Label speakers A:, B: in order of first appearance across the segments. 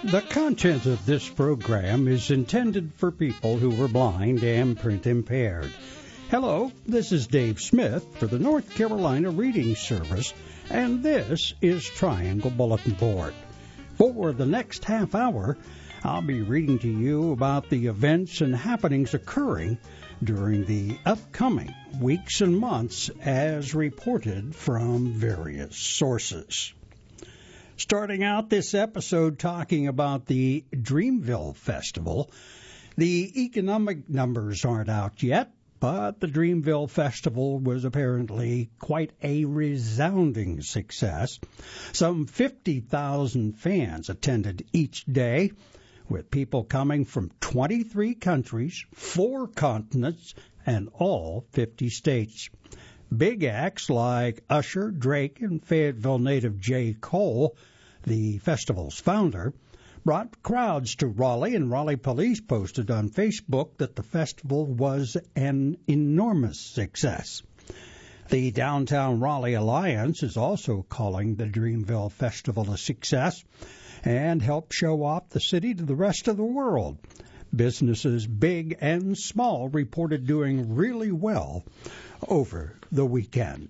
A: The content of this program is intended for people who are blind and print impaired. Hello, this is Dave Smith for the North Carolina Reading Service, and this is Triangle Bulletin Board. For the next half hour, I'll be reading to you about the events and happenings occurring during the upcoming weeks and months as reported from various sources. Starting out this episode talking about the Dreamville Festival. The economic numbers aren't out yet, but the Dreamville Festival was apparently quite a resounding success. Some 50,000 fans attended each day, with people coming from 23 countries, 4 continents, and all 50 states. Big acts like Usher, Drake, and Fayetteville native J. Cole, the festival's founder, brought crowds to Raleigh, and Raleigh police posted on Facebook that the festival was an enormous success. The Downtown Raleigh Alliance is also calling the Dreamville Festival a success and help show off the city to the rest of the world. Businesses big and small reported doing really well over the weekend.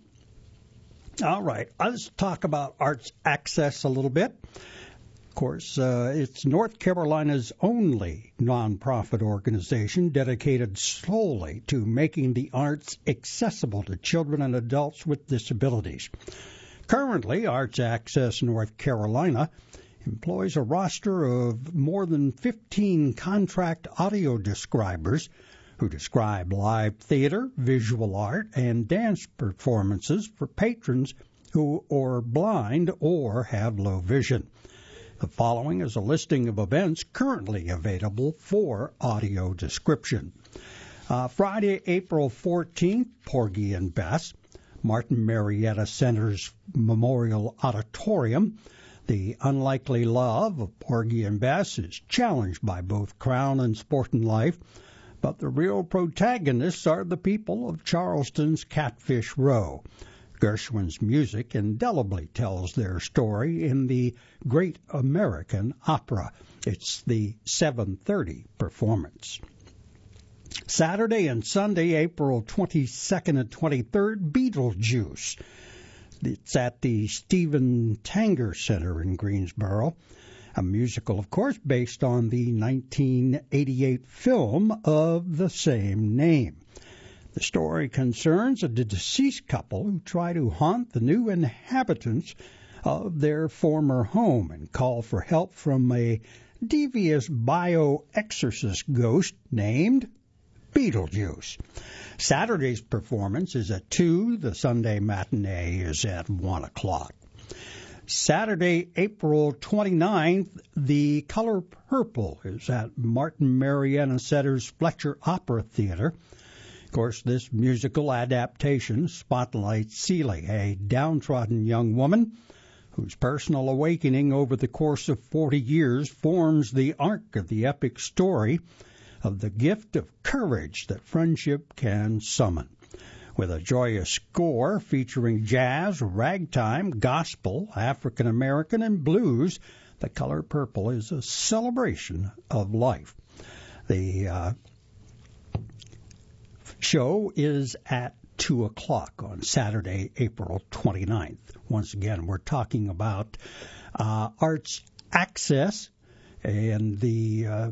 A: All right, let's talk about Arts Access a little bit. Of course, it's North Carolina's only nonprofit organization dedicated solely to making the arts accessible to children and adults with disabilities. Currently, Arts Access North Carolina employs a roster of more than 15 contract audio describers who describe live theater, visual art, and dance performances for patrons who are blind or have low vision. The following is a listing of events currently available for audio description. Friday, April 14th, Porgy and Bess, Martin Marietta Center's Memorial Auditorium. The unlikely love of Porgy and Bess is challenged by both Crown and Sporting Life, but the real protagonists are the people of Charleston's Catfish Row. Gershwin's music indelibly tells their story in the Great American Opera. It's the 7:30 performance. Saturday and Sunday, April 22nd and 23rd, Beetlejuice. It's at the Stephen Tanger Center in Greensboro. A musical, of course, based on the 1988 film of the same name. The story concerns a deceased couple who try to haunt the new inhabitants of their former home and call for help from a devious bioexorcist ghost named Beetlejuice. Saturday's performance is at 2. The Sunday matinee is at 1 o'clock. Saturday, April 29th, The Color Purple is at Martin Marietta Center's Fletcher Opera Theater. Of course, this musical adaptation spotlights Celie, a downtrodden young woman whose personal awakening over the course of 40 years forms the arc of the epic story of the gift of courage that friendship can summon. With a joyous score featuring jazz, ragtime, gospel, African American, and blues, The Color Purple is a celebration of life. The show is at 2 o'clock on Saturday, April 29th. Once again, we're talking about Arts Access and the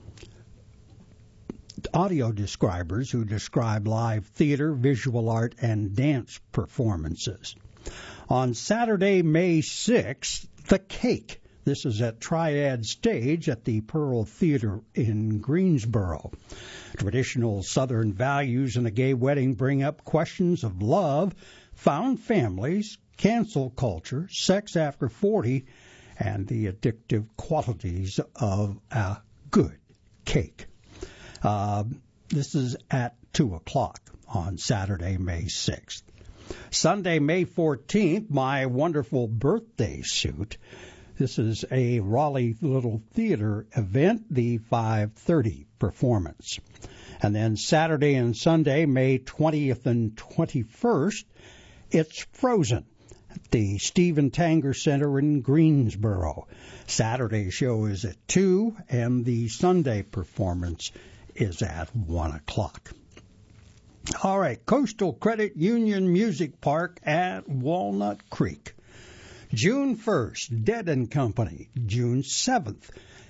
A: audio describers who describe live theater, visual art, and dance performances. On Saturday, May 6th, The Cake. This is at Triad Stage at the Pearl Theater in Greensboro. Traditional Southern values in a gay wedding bring up questions of love, found families, cancel culture, sex after 40, and the addictive qualities of a good cake. This is at 2 o'clock on Saturday, May 6th. Sunday, May 14th, My Wonderful Birthday Suit. This is a Raleigh Little Theater event, the 5:30 performance. And then Saturday and Sunday, May 20th and 21st, it's Frozen at the Stephen Tanger Center in Greensboro. Saturday show is at 2, and the Sunday performance is at 1 o'clock. All right, Coastal Credit Union Music Park at Walnut Creek. June 1st, Dead and Company. June 7th,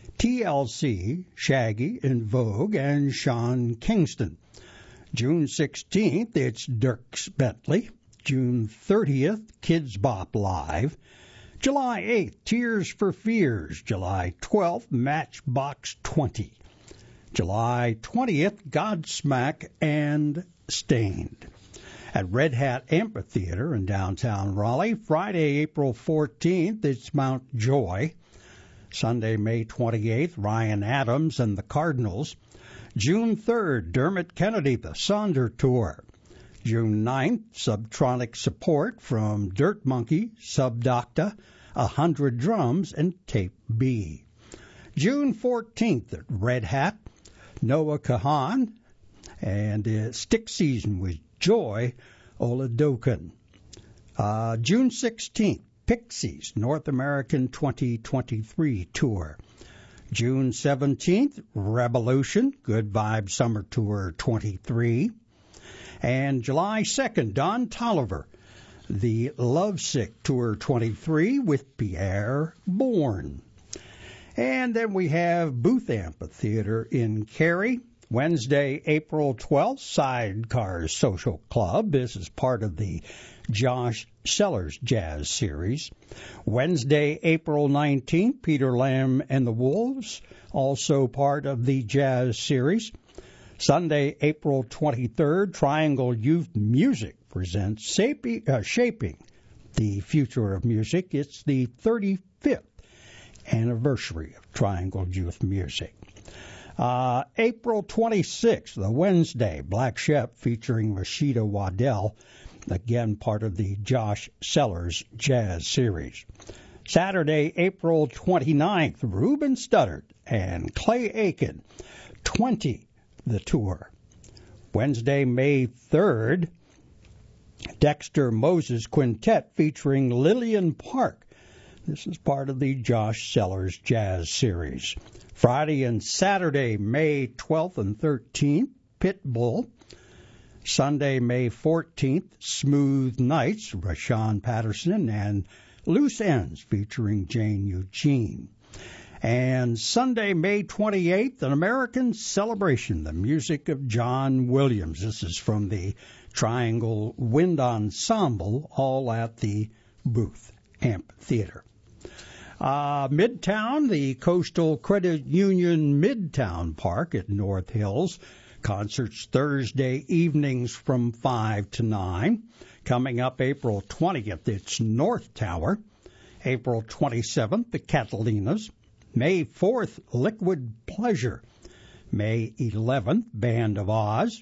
A: TLC, Shaggy, In Vogue, and Sean Kingston. June 16th, it's Dierks Bentley. June 30th, Kids Bop Live. July 8th, Tears for Fears. July 12th, Matchbox 20. July 20th, Godsmack and Stained. At Red Hat Amphitheater in downtown Raleigh, Friday, April 14th, it's Mount Joy. Sunday, May 28th, Ryan Adams and the Cardinals. June 3rd, Dermot Kennedy, the Sonder Tour. June 9th, Subtronic support from Dirt Monkey, Subdocta, 100 Drums, and Tape B. June 14th, at Red Hat, Noah Kahan, and Stick Season with Joy Oladokan. June 16th, Pixies, North American 2023 Tour. June 17th, Revolution, Good Vibe Summer Tour 23. And July 2nd, Don Tolliver, the Lovesick Tour 23 with Pierre Bourne. And then we have Booth Amphitheater in Cary. Wednesday, April 12th, Sidecars Social Club. This is part of the Josh Sellers Jazz Series. Wednesday, April 19th, Peter Lamb and the Wolves, also part of the Jazz Series. Sunday, April 23rd, Triangle Youth Music presents Shaping the Future of Music. It's the 35th anniversary of Triangle Youth Music. April 26th, the Wednesday, Black Sheep featuring Rashida Waddell, again part of the Josh Sellers Jazz Series. Saturday, April 29th, Ruben Studdard and Clay Aiken, 20, the tour. Wednesday, May 3rd, Dexter Moses Quintet featuring Lillian Park. This is part of the Josh Sellers Jazz Series. Friday and Saturday, May 12th and 13th, Pitbull. Sunday, May 14th, Smooth Nights, Rashawn Patterson, and Loose Ends featuring Jane Eugene. And Sunday, May 28th, An American Celebration, the music of John Williams. This is from the Triangle Wind Ensemble, all at the Booth Amphitheater. Midtown, the Coastal Credit Union Midtown Park at North Hills. Concerts Thursday evenings from 5 to 9. Coming up April 20th, it's North Tower. April 27th, the Catalinas. May 4th, Liquid Pleasure. May 11th, Band of Oz.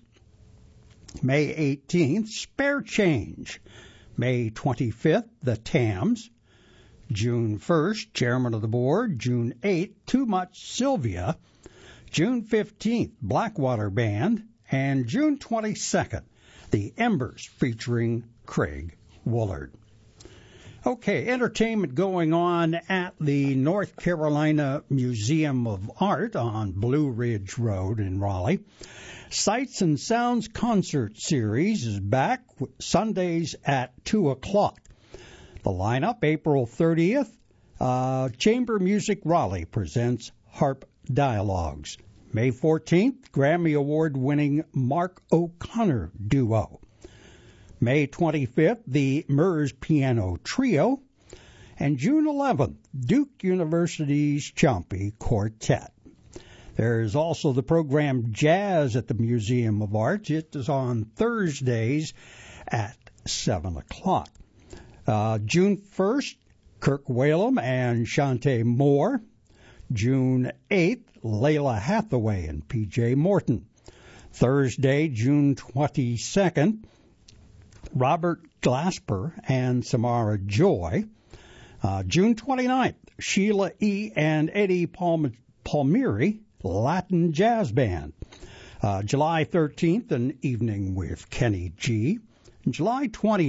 A: May 18th, Spare Change. May 25th, the Tams. June 1st, Chairman of the Board. June 8th, Too Much Sylvia. June 15th, Blackwater Band. And June 22nd, the Embers featuring Craig Woolard. Okay, entertainment going on at the North Carolina Museum of Art on Blue Ridge Road in Raleigh. Sights and Sounds Concert Series is back Sundays at 2 o'clock. The lineup, April 30th, Chamber Music Raleigh presents Harp Dialogues. May 14th, Grammy Award-winning Mark O'Connor Duo. May 25th, the Murs Piano Trio. And June 11th, Duke University's Chompy Quartet. There's also the program Jazz at the Museum of Arts. It is on Thursdays at 7 o'clock. June 1st, Kirk Whalum and Shantae Moore. June 8th, Layla Hathaway and P.J. Morton. Thursday, June 22nd, Robert Glasper and Samara Joy. June 29th, Sheila E. and Eddie Palmieri, Latin Jazz Band. July 13th, an evening with Kenny G. And July 20th,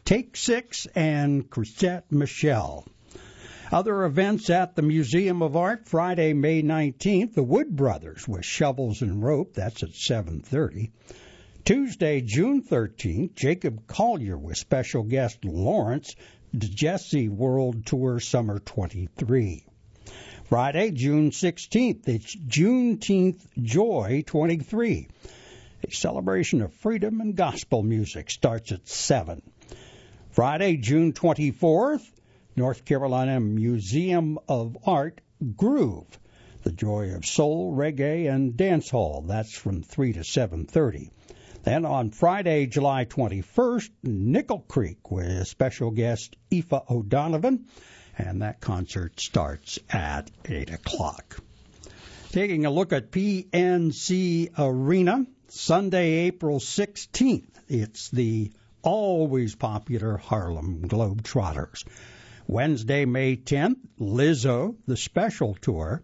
A: Take Six and Chrisette Michelle. Other events at the Museum of Art, Friday, May 19th, the Wood Brothers with Shovels and Rope. That's at 7:30. Tuesday, June 13th, Jacob Collier with special guest Lawrence, the Jesse World Tour Summer 23. Friday, June 16th, it's Juneteenth Joy 23. A celebration of freedom and gospel music starts at 7. Friday, June 24th, North Carolina Museum of Art Groove, the joy of soul, reggae, and dancehall. That's from 3 to 7:30. Then on Friday, July 21st, Nickel Creek with special guest Aoife O'Donovan, and that concert starts at 8 o'clock. Taking a look at PNC Arena, Sunday, April 16th, it's the always popular Harlem Globetrotters. Wednesday, May 10th, Lizzo, the special tour.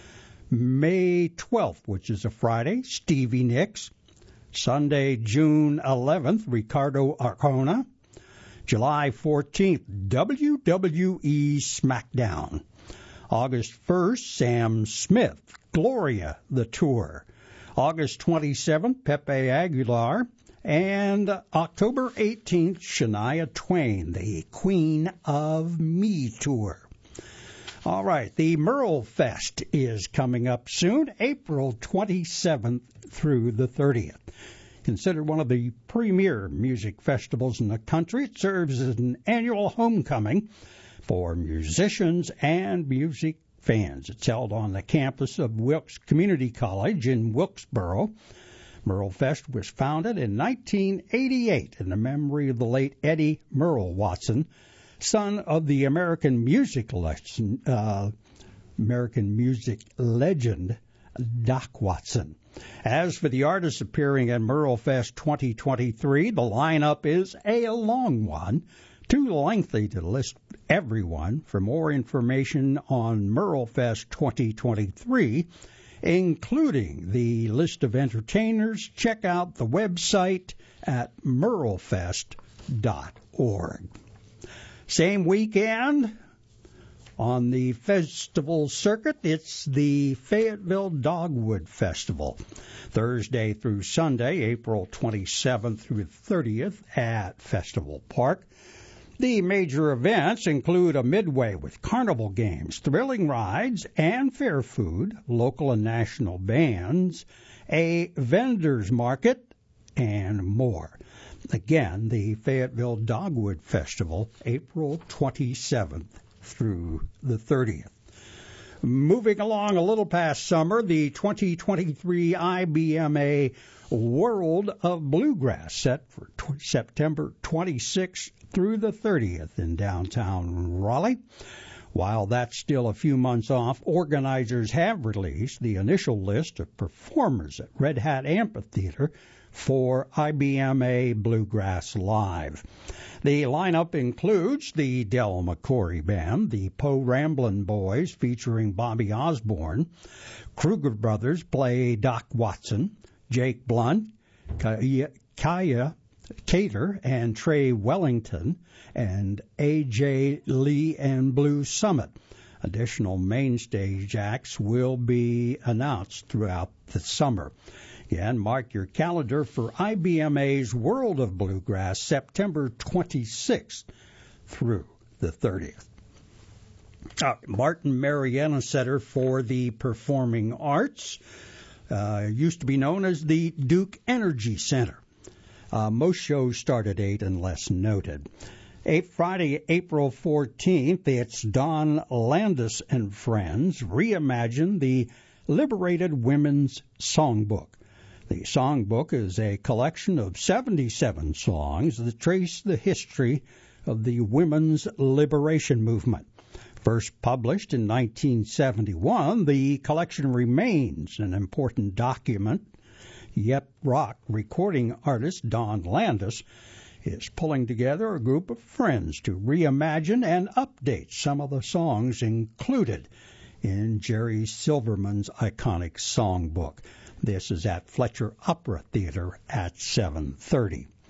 A: May 12th, which is a Friday, Stevie Nicks. Sunday, June 11th, Ricardo Arjona. July 14th, WWE SmackDown. August 1st, Sam Smith, Gloria, the tour. August 27th, Pepe Aguilar. And October 18th, Shania Twain, the Queen of Me tour. All right, the Merle Fest is coming up soon, April 27th through the 30th. Considered one of the premier music festivals in the country, it serves as an annual homecoming for musicians and music fans. It's held on the campus of Wilkes Community College in Wilkesboro. Merle Fest was founded in 1988 in the memory of the late Eddie Merle Watson, son of the American music legend Doc Watson. As for the artists appearing at Merle Fest 2023, the lineup is a long one, too lengthy to list everyone. For more information on Merle Fest 2023, including the list of entertainers, check out the website at merlefest.org. Same weekend on the festival circuit, it's the Fayetteville Dogwood Festival. Thursday through Sunday, April 27th through 30th at Festival Park. The major events include a midway with carnival games, thrilling rides, and fair food, local and national bands, a vendors market, and more. Again, the Fayetteville Dogwood Festival, April 27th through the 30th. Moving along a little past summer, the 2023 IBMA World of Bluegrass set for September 26th through the 30th in downtown Raleigh. While that's still a few months off, organizers have released the initial list of performers at Red Hat Amphitheater for IBMA Bluegrass Live. The lineup includes the Del McCoury Band, the Poe Ramblin' Boys featuring Bobby Osborne, Kruger Brothers play Doc Watson, Jake Blunt, Kaya Cater and Trey Wellington, and A.J. Lee and Blue Summit. Additional main stage acts will be announced throughout the summer. Again, mark your calendar for IBMA's World of Bluegrass, September 26th through the 30th. Martin Marietta Center for the Performing Arts used to be known as the Duke Energy Center. Most shows start at 8 unless noted. Friday, April 14th, it's Don Landis and Friends reimagine the Liberated Women's Songbook. The songbook is a collection of 77 songs that trace the history of the women's liberation movement. First published in 1971, the collection remains an important document. Yet rock recording artist Don Landis is pulling together a group of friends to reimagine and update some of the songs included in Jerry Silverman's iconic songbook. This is at Fletcher Opera Theater at 7:30.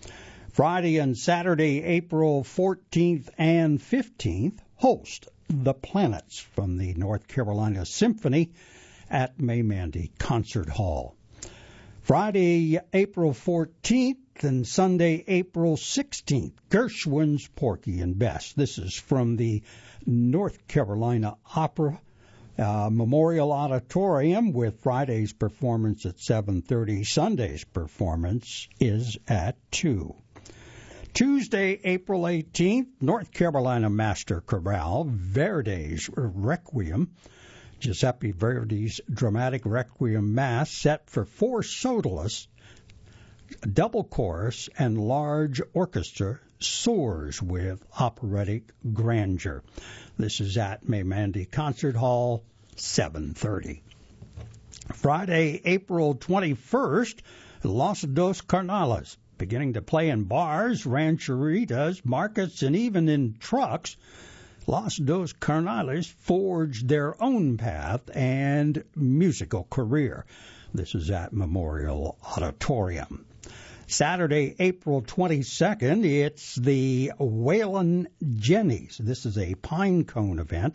A: Friday and Saturday, April 14th and 15th, host The Planets from the North Carolina Symphony at May-Mandy Concert Hall. Friday, April 14th and Sunday, April 16th, Gershwin's Porgy and Bess. This is from the North Carolina Opera Memorial Auditorium, with Friday's performance at 7:30. Sunday's performance is at 2. Tuesday, April 18th, North Carolina Master Chorale, Verdi's Requiem. Giuseppe Verdi's dramatic Requiem Mass, set for 4 soloists, double chorus, and large orchestra, soars with operatic grandeur. This is at May-Mandy Concert Hall, 7:30. Friday, April 21st, Los Dos Carnales, beginning to play in bars, rancheritas, markets, and even in trucks. Los Dos Carnales forged their own path and musical career. This is at Memorial Auditorium. Saturday, April 22nd, it's the Waylon Jennies. This is a pine cone event.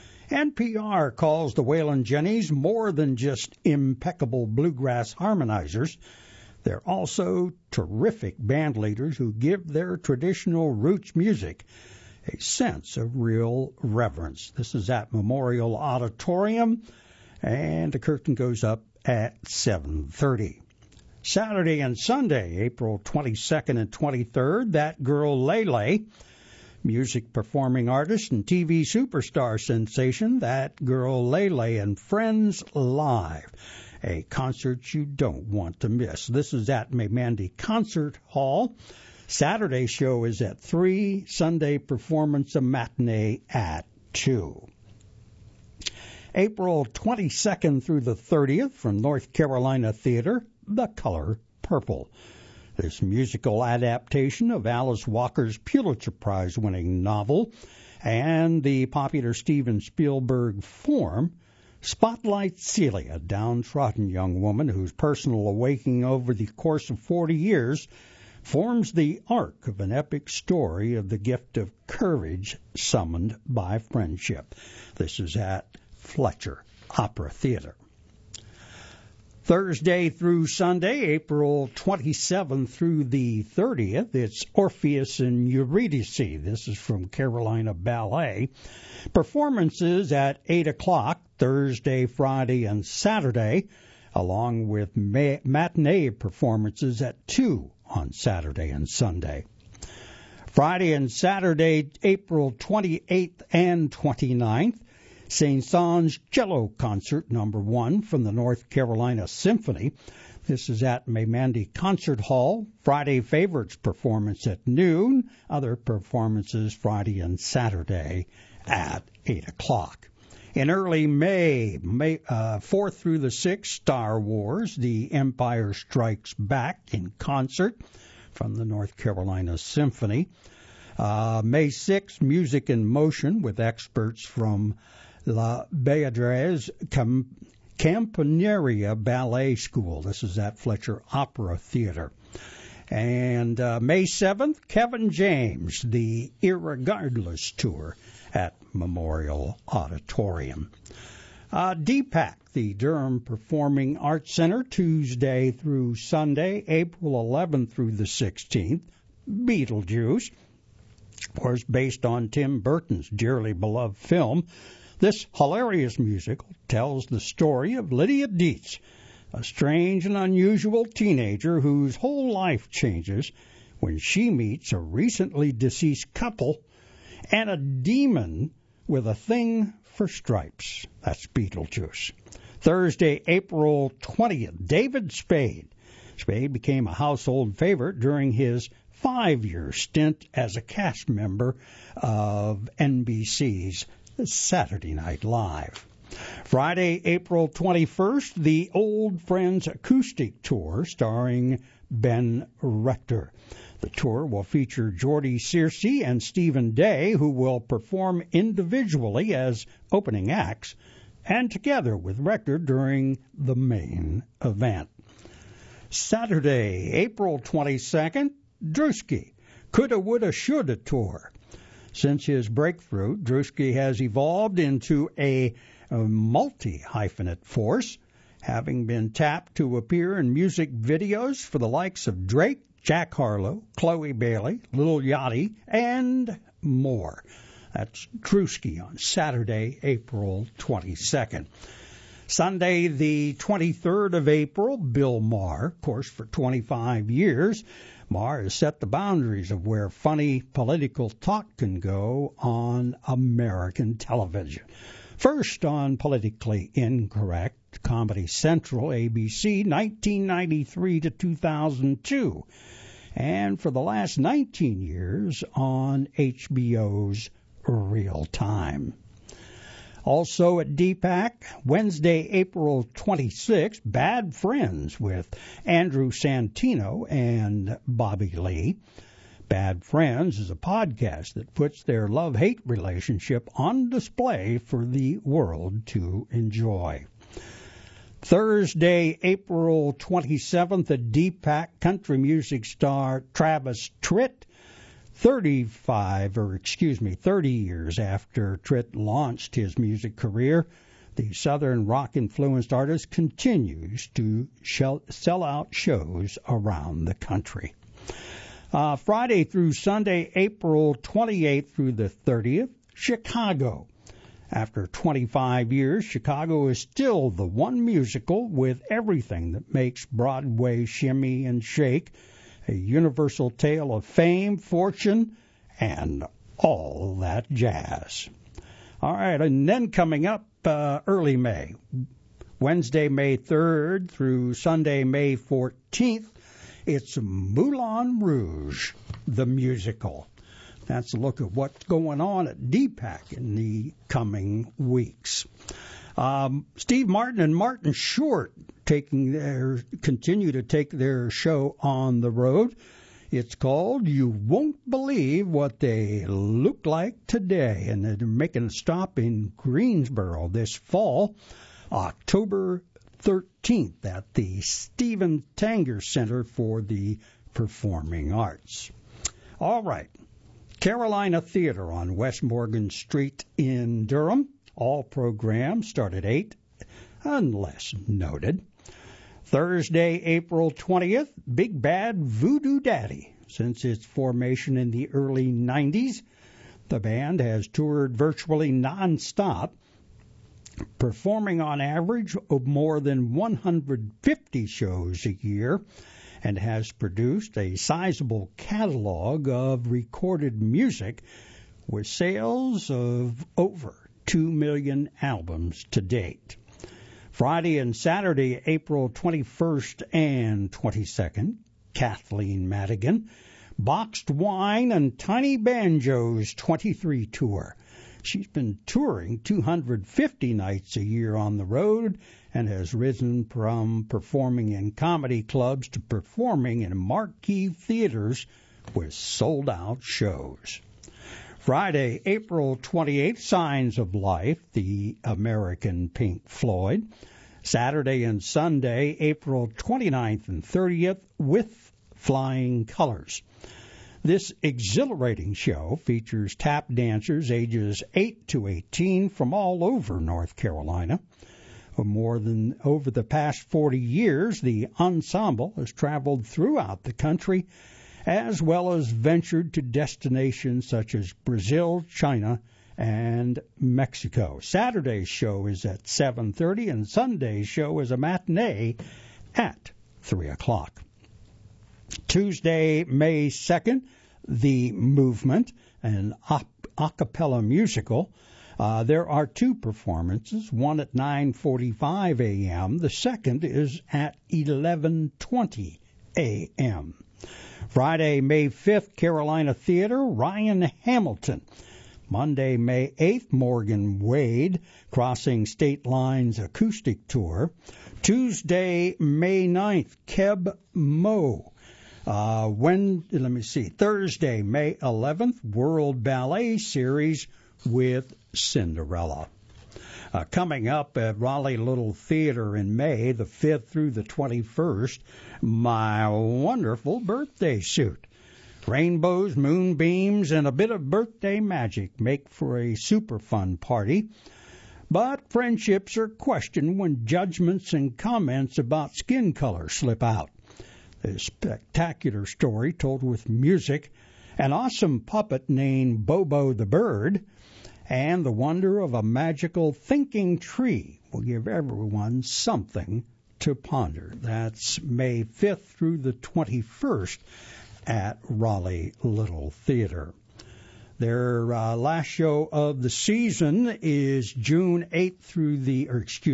A: NPR calls the Waylon Jennies more than just impeccable bluegrass harmonizers. They're also terrific band leaders who give their traditional roots music a sense of real reverence. This is at Memorial Auditorium, and the curtain goes up at 7:30. Saturday and Sunday, April 22nd and 23rd, That Girl Lele, music performing artist and TV superstar sensation That Girl Lele and Friends Live, a concert you don't want to miss. This is at May-Mandy Concert Hall. Saturday show is at 3, Sunday performance, a matinee at 2. April 22nd through the 30th, from North Carolina Theater, The Color Purple. This musical adaptation of Alice Walker's Pulitzer Prize-winning novel and the popular Steven Spielberg film spotlights Celia, a downtrodden young woman whose personal awakening over the course of 40 years forms the arc of an epic story of the gift of courage summoned by friendship. This is at Fletcher Opera Theater. Thursday through Sunday, April 27th through the 30th, it's Orpheus and Eurydice. This is from Carolina Ballet. Performances at 8 o'clock Thursday, Friday, and Saturday, along with matinee performances at 2 on Saturday and Sunday. Friday and Saturday, April 28th and 29th, Saint-Saëns Cello Concert No. 1 from the North Carolina Symphony. This is at May-Mandy Concert Hall. Friday favorites performance at noon. Other performances Friday and Saturday at 8 o'clock. In early May 4th through the 6th, Star Wars, The Empire Strikes Back in concert from the North Carolina Symphony. May 6th, Music in Motion with experts from La Beatriz Campanaria Ballet School. This is at Fletcher Opera Theater. And May 7th, Kevin James, the Irregardless Tour at Memorial Auditorium. DPAC, the Durham Performing Arts Center, Tuesday through Sunday, April 11th through the 16th. Beetlejuice, of course, based on Tim Burton's dearly beloved film. This hilarious musical tells the story of Lydia Dietz, a strange and unusual teenager whose whole life changes when she meets a recently deceased couple and a demon with a thing for stripes. That's Beetlejuice. Thursday, April 20th, David Spade. Spade became a household favorite during his 5-year stint as a cast member of NBC's Saturday Night Live. Friday, April 21st, the Old Friends Acoustic Tour starring Ben Rector. The tour will feature Jordy Searcy and Stephen Day, who will perform individually as opening acts and together with Rector during the main event. Saturday, April 22nd, Drewski, Coulda, Woulda, Shoulda Tour. Since his breakthrough, Drewski has evolved into a multi-hyphenate force, having been tapped to appear in music videos for the likes of Drake, Jack Harlow, Chloe Bailey, Lil Yachty, and more. That's Drewski on Saturday, April 22nd. Sunday, the 23rd of April, Bill Maher, of course, for 25 years. Maher has set the boundaries of where funny political talk can go on American television. First on Politically Incorrect, Comedy Central, ABC, 1993 to 2002. And for the last 19 years on HBO's Real Time. Also at DPAC, Wednesday, April 26th, Bad Friends with Andrew Santino and Bobby Lee. Bad Friends is a podcast that puts their love-hate relationship on display for the world to enjoy. Thursday, April 27th, at DPAC, country music star Travis Tritt, 30 years after Tritt launched his music career, the Southern rock-influenced artist continues to sell out shows around the country. Friday through Sunday, April 28th through the 30th, Chicago. After 25 years, Chicago is still the one musical with everything that makes Broadway shimmy and shake, a universal tale of fame, fortune, and all that jazz. All right, and then coming up early May, Wednesday, May 3rd through Sunday, May 14th, it's Moulin Rouge, the musical. That's a look at what's going on at DPAC in the coming weeks. Steve Martin and Martin Short continue to take their show on the road. It's called You Won't Believe What They Look Like Today, and they're making a stop in Greensboro this fall, October 13th at the Stephen Tanger Center for the Performing Arts. All right. Carolina Theater on West Morgan Street in Durham. All programs start at 8, unless noted. Thursday, April 20th, Big Bad Voodoo Daddy. Since its formation in the early 90s, the band has toured virtually nonstop, performing on average of more than 150 shows a year, and has produced a sizable catalog of recorded music with sales of over 2 million albums to date. Friday and Saturday, April 21st and 22nd, Kathleen Madigan, Boxed Wine and Tiny Banjos 23 tour. She's been touring 250 nights a year on the road and has risen from performing in comedy clubs to performing in marquee theaters with sold-out shows. Friday, April 28th, Signs of Life, the American Pink Floyd. Saturday and Sunday, April 29th and 30th, With Flying Colors. This exhilarating show features tap dancers ages 8 to 18 from all over North Carolina. Over the past 40 years, the ensemble has traveled throughout the country, as well as ventured to destinations such as Brazil, China, and Mexico. Saturday's show is at 7:30, and Sunday's show is a matinee at 3 o'clock. Tuesday, May 2nd, The Movement, an a cappella musical. There are two performances, one at 9:45 a.m. The second is at 11:20 a.m. Friday, May 5th, Carolina Theater, Ryan Hamilton. Monday, May 8th, Morgan Wade, Crossing State Lines Acoustic Tour. Tuesday, May 9th, Keb Mo. Thursday, May 11th, World Ballet Series with Cinderella. Coming up at Raleigh Little Theater in May, the 5th through the 21st, My Wonderful Birthday Suit. Rainbows, moonbeams, and a bit of birthday magic make for a super fun party. But friendships are questioned when judgments and comments about skin color slip out. A spectacular story told with music, an awesome puppet named Bobo the Bird, and the wonder of a magical thinking tree will give everyone something to ponder. That's May 5th through the 21st at Raleigh Little Theater. Their last show of the season is June 2nd through the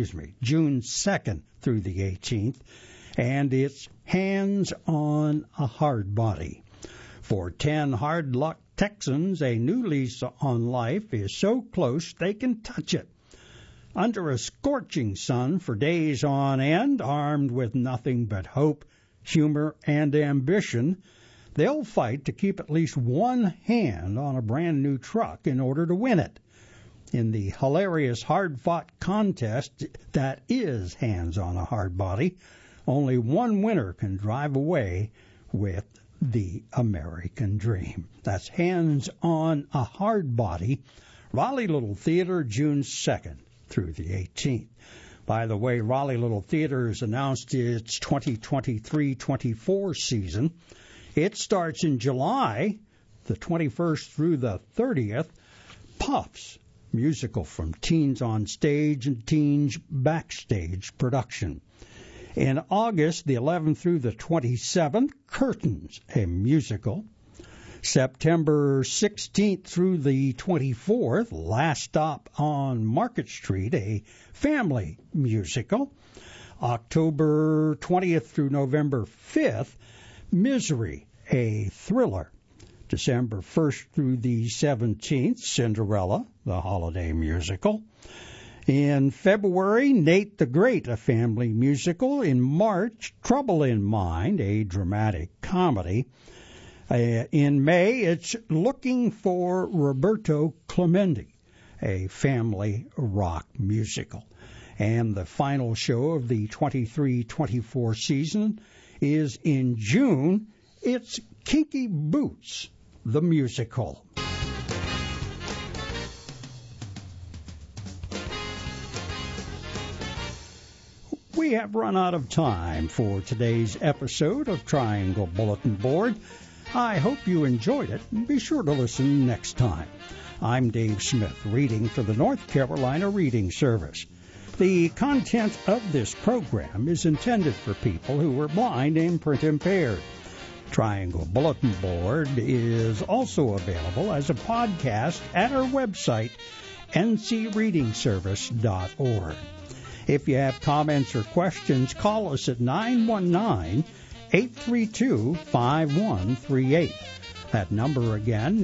A: 18th, and it's Hands on a Hard Body. For 10 hard luck Texans, a new lease on life is so close they can touch it. Under a scorching sun for days on end, armed with nothing but hope, humor, and ambition, they'll fight to keep at least one hand on a brand new truck in order to win it. In the hilarious hard-fought contest that is Hands on a Hard Body, only one winner can drive away with the American dream. That's Hands on a Hard Body, Raleigh Little Theater, June 2nd through the 18th. By the way, Raleigh Little Theater has announced its 2023-24 season. It starts in July, the 21st through the 30th. Puffs, musical from Teens on Stage and Teens Backstage production. In August, the 11th through the 27th, Curtains, a musical. September 16th through the 24th, Last Stop on Market Street, a family musical. October 20th through November 5th, Misery, a thriller. December 1st through the 17th, Cinderella, the holiday musical. In February, Nate the Great, a family musical. In March, Trouble in Mind, a dramatic comedy. In May, it's Looking for Roberto Clemente, a family rock musical. And the final show of the 23-24 season is in June. It's Kinky Boots, the musical. We have run out of time for today's episode of Triangle Bulletin Board. I hope you enjoyed it. Be sure to listen next time. I'm Dave Smith, reading for the North Carolina Reading Service. The content of this program is intended for people who are blind and print impaired. Triangle Bulletin Board is also available as a podcast at our website, ncreadingservice.org. If you have comments or questions, call us at 919-832-5138. That number again,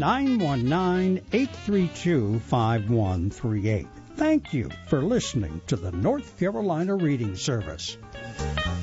A: 919-832-5138. Thank you for listening to the North Carolina Reading Service.